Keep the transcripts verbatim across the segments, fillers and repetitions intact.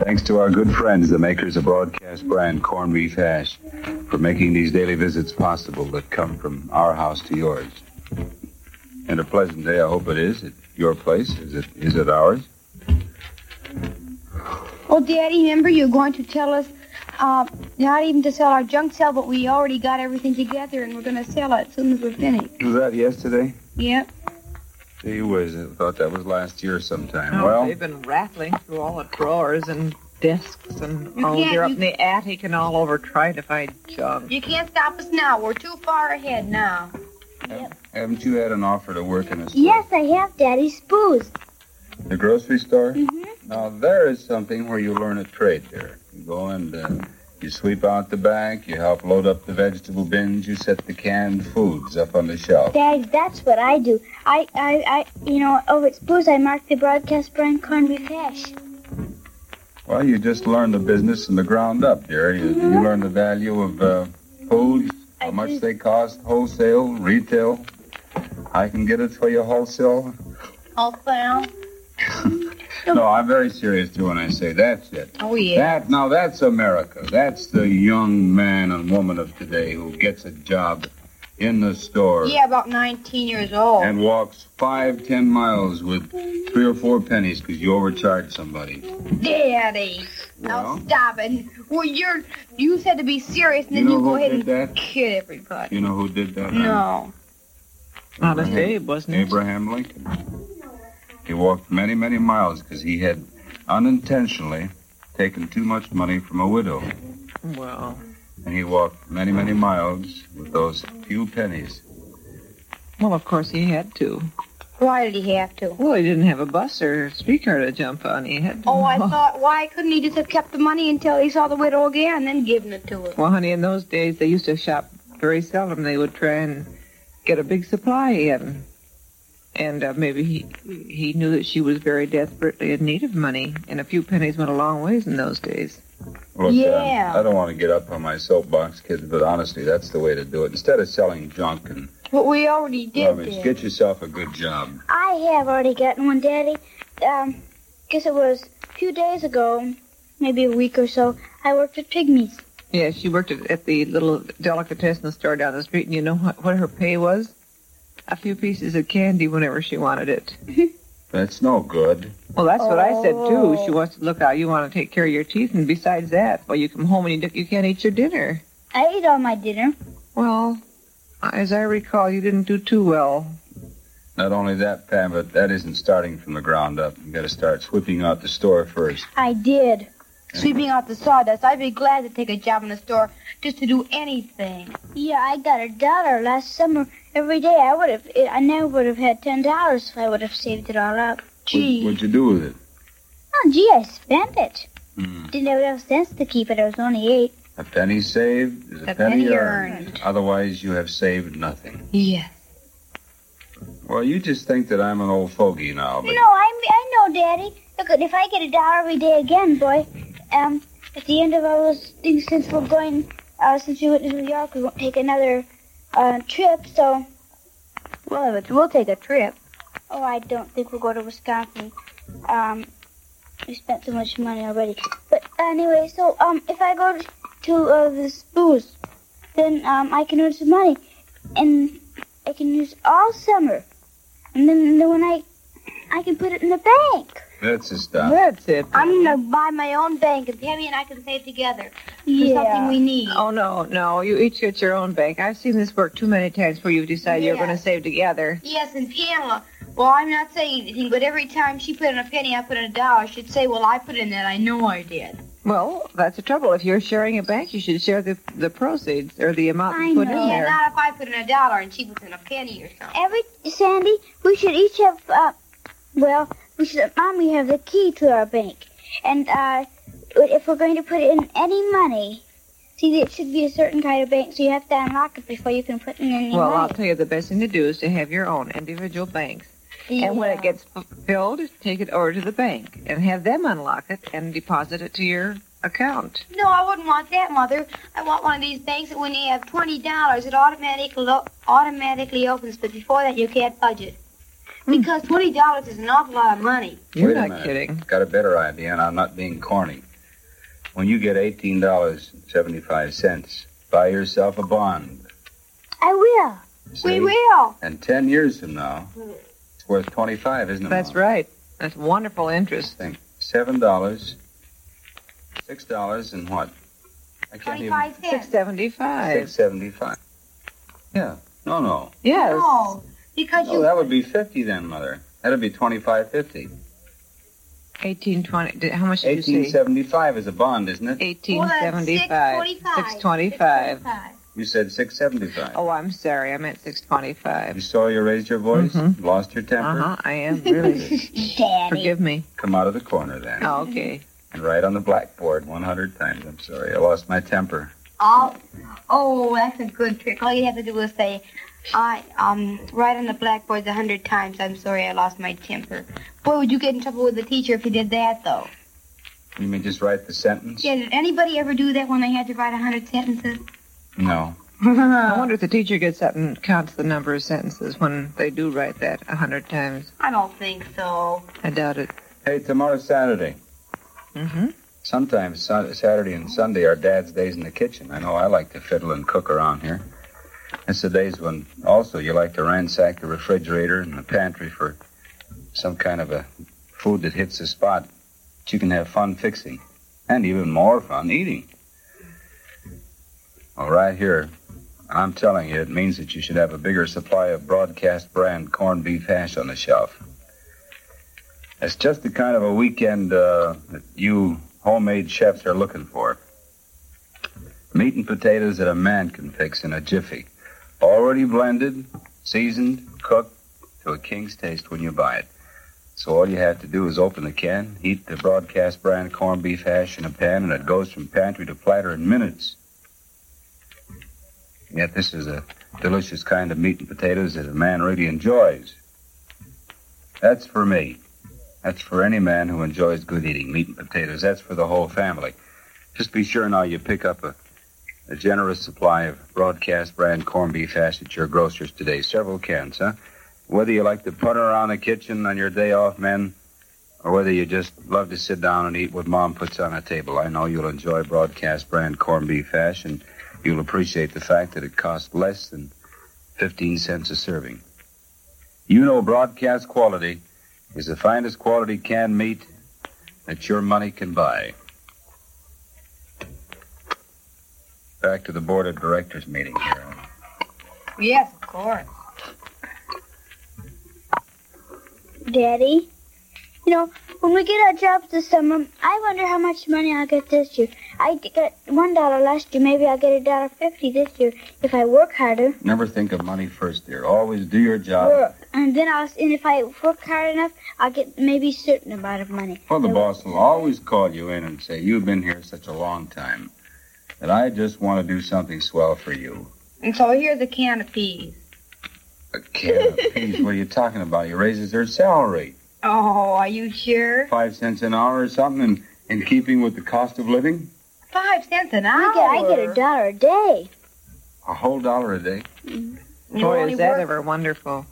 Thanks to our good friends, the makers of broadcast brand corned beef hash, for making these daily visits possible that come from our house to yours. And a pleasant day, I hope it is, at your place. Is it, is it ours? Oh, Daddy, remember you were going to tell us uh, not even to sell our junk sale, but we already got everything together and we're going to sell it as soon as we're finished. Was that yesterday? Yep. Gee whiz, I thought that was last year sometime. Oh, well, they've been rattling through all the drawers and desks and You oh, can't- they're up you- in the attic and all over trying to find junk. You can't stop us now. We're too far ahead now. Yep. Haven't you had an offer to work in a store? Yes, I have, Daddy. Spooze. The grocery store? Mm-hmm. Now, there is something where you learn a trade there. You go and uh, you sweep out the back, you help load up the vegetable bins, you set the canned foods up on the shelf. Daddy, that's what I do. I, I, I, you know, over at Spooze, I mark the broadcast brand corned beef hash. Well, you just learn the business from the ground up, dear. You, you learn the value of uh, foods, how I much do. they cost, wholesale, retail. I can get it for you wholesale. Wholesale? No, I'm very serious, too, when I say that's it. Oh, yeah. That, now, that's America. That's the young man and woman of today who gets a job in the store Yeah, about nineteen years old. and walks five, ten miles with three or four pennies because you overcharged somebody. Daddy. Now Well? stop it. Well, you're, you said to be serious, and You then know you go who ahead did and that? kid everybody. You know who did that? No. Honest Abe, wasn't it? Abraham Lincoln. He walked many, many miles because he had unintentionally taken too much money from a widow. Well, And he walked many, many miles with those few pennies. well, of course he had to. Why did he have to? Well, he didn't have a bus or streetcar to jump on. He had to. Oh, I thought, why couldn't he just have kept the money until he saw the widow again and then given it to her? Well, honey, in those days they used to shop very seldom. They would try and get a big supply in. And uh, maybe he he knew that she was very desperately in need of money, and a few pennies went a long ways in those days. Look, Yeah. uh, I don't want to get up on my soapbox, kids, but honestly, that's the way to do it. Instead of selling junk and But we already did garbage, that. get yourself a good job. I have already gotten one, Daddy. Um, guess it was a few days ago, maybe a week or so. I worked at Pygmies. Yeah, she worked at, at the little delicatessen store down the street, and you know what, what her pay was? A few pieces of candy whenever she wanted it. That's no good. Well, that's what I said, too. Oh. She wants to look out. You want to take care of your teeth, and besides that, well, you come home and you, do- you can't eat your dinner. I ate all my dinner. Well, as I recall, you didn't do too well. Not only that, Pam, but that isn't starting from the ground up. You got to start sweeping out the store first. I did. Sweeping out the sawdust. I'd be glad to take a job in the store just to do anything. Yeah, I got a dollar last summer every day. I would have. I never would have had ten dollars if I would have saved it all up. Gee. What, what'd you do with it? Oh, gee, I spent it. Hmm. Didn't have enough sense to keep it. I was only eight. A penny saved is a, A penny earned. earned. Otherwise, you have saved nothing. Yes. Well, you just think that I'm an old fogey now, but No, I I know, Daddy. Look, if I get a dollar every day again, boy, um, at the end of all those things, since we're going, uh, since we went to New York, we won't take another uh, trip. So, Well, but we'll take a trip. oh, I don't think we'll go to Wisconsin. Um, we spent so much money already. But anyway, so um, if I go to, to uh, this booze, then um, I can earn some money, and I can use all summer, and then, then when I, I can put it in the bank. that's a stop. That's it. I'm going to buy my own bank, and Tammy and I can save together for Yeah. something we need. Oh, no, no. You each get your own bank. I've seen this work too many times where you decide you're Yeah. going to save together. Yes, and Pamela, well, I'm not saying anything, but every time she put in a penny, I put in a dollar, she'd say, well, I put in that. I know I did. Well, that's the trouble. If you're sharing a bank, you should share the the proceeds or the amount I you put know. in Yeah, there. not if I put in a dollar and she puts in a penny or something. Every Sandy, we should each have. Uh, well, we should. Mommy have the key to our bank, and uh, if we're going to put in any money, see, it should be a certain kind of bank, so you have to unlock it before you can put in any Well, I'll money. tell you, the best thing to do is to have your own individual banks. And when it gets filled, take it over to the bank and have them unlock it and deposit it to your account. No, I wouldn't want that, Mother. I want one of these banks that when you have twenty dollars, it automatically automatically opens, but before that, you can't budget. Because twenty dollars is an awful lot of money. You're Wait a not minute. kidding. Got a better idea, and I'm not being corny. when you get eighteen dollars and seventy-five cents, buy yourself a bond. I will. See? We will. And ten years from now, it's worth twenty-five, isn't it, That's Mom? right. That's wonderful interest. Think. Seven dollars, six dollars, and what? I can't Twenty-five Six cents. seventy-five. Six seventy-five. Yeah. No, no. Yes. No, because Oh, you. that would be fifty then, Mother. That'd be twenty-five fifty. Eighteen twenty. Did, how much did Eighteen you say? seventy-five is a bond, isn't it? Eighteen Well, that's seventy-five. Six twenty-five. You said six seventy-five. Oh, I'm sorry. I meant six twenty-five. You saw you raised your voice, Mhm. lost your temper. Uh huh. I am really. Daddy. Forgive me. Come out of the corner then, Oh, okay. and write on the blackboard one hundred times. I'm sorry, I lost my temper. Oh, oh, that's a good trick. All you have to do is say, I, um, write on the blackboard a hundred times, I'm sorry I lost my temper. Boy, would you get in trouble with the teacher if you did that, though. You mean just write the sentence? Yeah, did anybody ever do that when they had to write a hundred sentences? No. I wonder if the teacher gets up and counts the number of sentences when they do write that a hundred times. I don't think so. I doubt it. Hey, tomorrow's Saturday. Mm-hmm. Sometimes Sun- Saturday and Sunday are Dad's days in the kitchen. I know I like to fiddle and cook around here. It's the days when also you like to ransack the refrigerator and the pantry for some kind of a food that hits the spot that you can have fun fixing. And even more fun eating. Well, right here, I'm telling you, it means that you should have a bigger supply of broadcast brand corned beef hash on the shelf. It's just the kind of a weekend uh, that you homemade chefs are looking for. Meat and potatoes that a man can fix in a jiffy. Already blended, seasoned, cooked to a king's taste when you buy it. So all you have to do is open the can, heat the broadcast brand corned beef hash in a pan, and it goes from pantry to platter in minutes. Yet this is a delicious kind of meat and potatoes that a man really enjoys. That's for me. That's for any man who enjoys good eating, meat and potatoes. That's for the whole family. Just be sure now you pick up a, a generous supply of broadcast brand corned beef hash at your grocer's today. Several cans, huh? Whether you like to putter around the kitchen on your day off, men, or whether you just love to sit down and eat what Mom puts on a table, I know you'll enjoy broadcast brand corned beef hash, and you'll appreciate the fact that it costs less than fifteen cents a serving. You know broadcast quality is the finest quality canned meat that your money can buy. Back to the board of directors meeting here. Yes, of course. Daddy, you know, when we get our jobs this summer, I wonder how much money I'll get this year. I got one dollar last year. Maybe I'll get a dollar fifty this year if I work harder. Never think of money first, dear. Always do your job. Work. And then I'll, and if I work hard enough, I'll get maybe a certain amount of money. Well, the So- boss will always call you in and say, you've been here such a long time that I just want to do something swell for you. And so here's a can of peas. A can of peas? What are you talking about? He raises their salary. Oh, are you sure? Five cents an hour or something in, in keeping with the cost of living? Five cents an I hour. get, I get a dollar a day. A whole dollar a day? You Boy, only is that work- ever wonderful.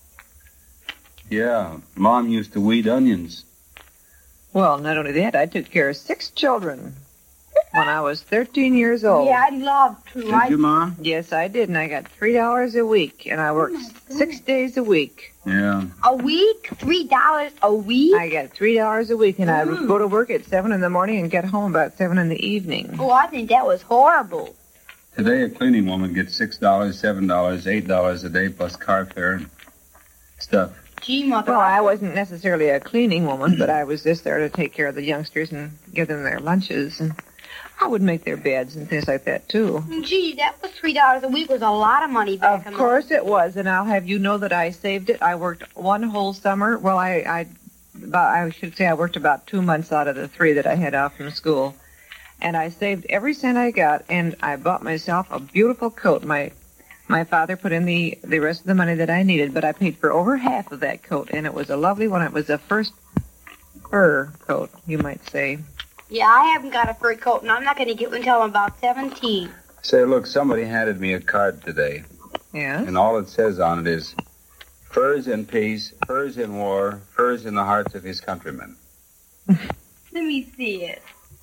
Yeah. Mom used to weed onions. Well, not only that, I took care of six children when I was thirteen years old. Yeah, I'd love to. Did I, you, Mom? Yes, I did, and I got three dollars a week, and I worked six days a week. Yeah. a week? Three dollars a week? I got three dollars a week, and I would go to work at seven in the morning and get home about seven in the evening. Oh, I think that was horrible. Today, a cleaning woman gets six dollars, seven dollars, eight dollars a day plus car fare and stuff. Gee, Mother. Well, I wasn't necessarily a cleaning woman, but I was just there to take care of the youngsters and give them their lunches, and I would make their beds and things like that, too. Gee, that was three dollars a week was a lot of money back Of in the- course it was, and I'll have you know that I saved it. I worked one whole summer. Well, I, I, about, I should say I worked about two months out of the three that I had off from school. And I saved every cent I got, and I bought myself a beautiful coat. My my father put in the, the rest of the money that I needed, but I paid for over half of that coat, and it was a lovely one. It was a first fur coat, you might say. Yeah, I haven't got a fur coat, and I'm not going to get one until I'm about seventeen. Say, look, somebody handed me a card today, Yes? and all it says on it is, furs in peace, furs in war, furs in the hearts of his countrymen. Let me see it.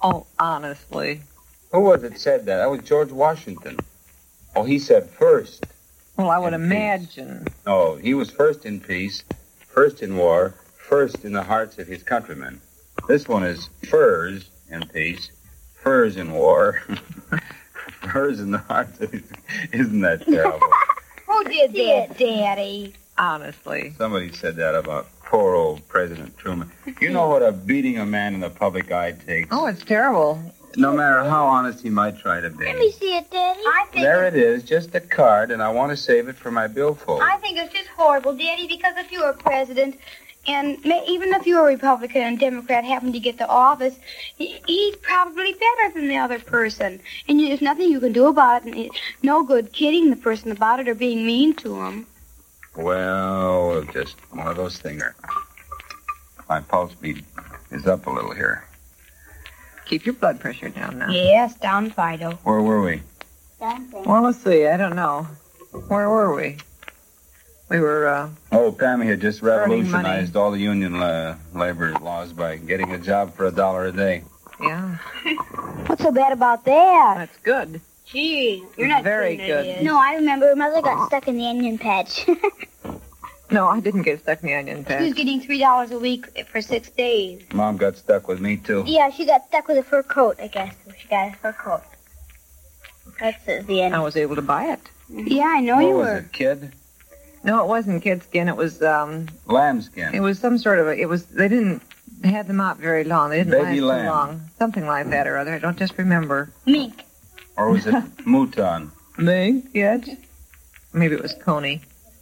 Oh, honestly. Who was it said that? That was George Washington. Oh, he said first. Well, I would In imagine. Peace. No, he was first in peace, first in war, first in the hearts of his countrymen. This one is furs in peace, furs in war, furs in the hearts of his... Isn't that terrible? Who did that, Daddy? Honestly. Somebody said that about poor old President Truman. You know what a beating a man in the public eye takes? Oh, it's terrible. No matter how honest he might try to Let me be. see it, Daddy. I think There it is, just a card, and I want to save it for my billfold. I think it's just horrible, Daddy, because if you were president, and ma- even if you were Republican and Democrat happened to get to office, he, he's probably better than the other person. And you, there's nothing you can do about it. And it's no good kidding the person about it or being mean to him. Well, just one of those things. My pulse beat is up a little here. Keep your blood pressure down now. Yes, down Fido. Where were we? Well, let's see. I don't know. Where were we? We were, uh... Oh, Pammy had just Earning revolutionized all the union uh, labor laws by getting a job for a dollar a day. yeah. What's so bad about that? That's good. Gee, you're not Very saying good. it is. No, I remember Mother got stuck in the onion patch. No, I didn't get stuck in the onion She was patch. getting three dollars a week for six days. Mom got stuck with me, too. Yeah, she got stuck with a fur coat, I guess. She got a fur coat. That's at the end. I was able to buy it. Yeah, I know What you was were. it, kid? No, it wasn't kid skin. It was, um... Lambskin. It was some sort of a... It was... They didn't have them out very long. They didn't Baby last lamb. too long. Something like that or other. I don't just remember. Mink. Or was it mouton? Mink yet? Maybe it was Coney.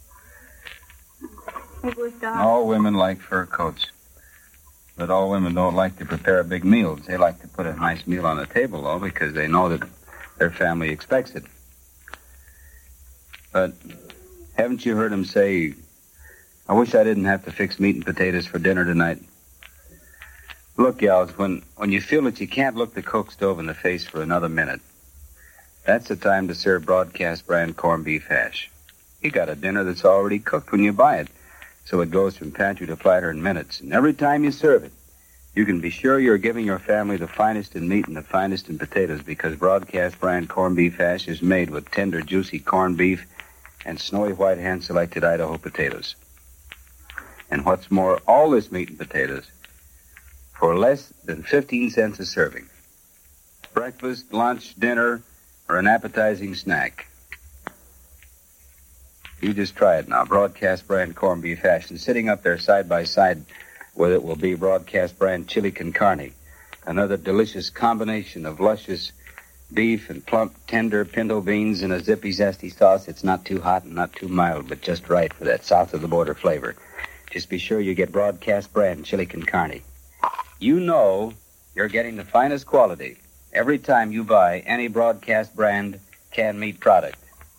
It was dog. All women like fur coats. But all women don't like to prepare big meals. They like to put a nice meal on the table, though, because they know that their family expects it. But haven't you heard him say, I wish I didn't have to fix meat and potatoes for dinner tonight? Look, gals, when, when you feel that you can't look the cook stove in the face for another minute, that's the time to serve broadcast brand corned beef hash. You got a dinner that's already cooked when you buy it, so it goes from pantry to platter in minutes. And every time you serve it, you can be sure you're giving your family the finest in meat and the finest in potatoes, because broadcast brand corned beef hash is made with tender, juicy corned beef and snowy white hand-selected Idaho potatoes. And what's more, all this meat and potatoes for less than fifteen cents a serving. Breakfast, lunch, dinner, or an appetizing snack. You just try it now. Broadcast brand corned beef hash. And sitting up there side by side with it will be broadcast brand chili con carne. Another delicious combination of luscious beef and plump, tender pinto beans in a zippy, zesty sauce. It's not too hot and not too mild, but just right for that south-of-the-border flavor. Just be sure you get broadcast brand chili con carne. You know you're getting the finest quality every time you buy any broadcast brand canned meat product.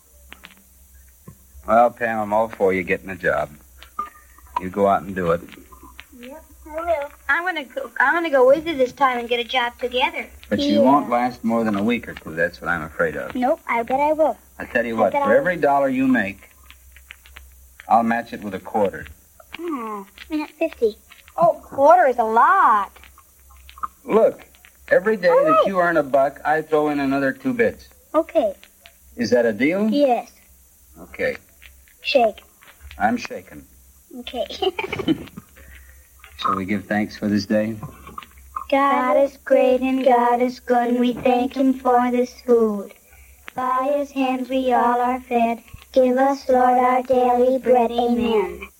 Well, Pam, I'm all for you getting a job. You go out and do it. Yep, I will. I'm gonna go. I'm gonna go with you this time and get a job together. But you Yeah. won't last more than a week or two. That's what I'm afraid of. Nope, I bet I will. I tell you I what, bet for I- every dollar you make, I'll match it with a quarter. Hmm, I'm at fifty. Oh, quarter is a lot. Look, every day All that right. you earn a buck, I throw in another two bits. Okay. Is that a deal? Yes. Okay, Shake. I'm shaking. Okay. Shall we give thanks for this day? God is great and God is good, and we thank Him for this food. By His hands we all are fed. Give us, Lord, our daily bread. Amen.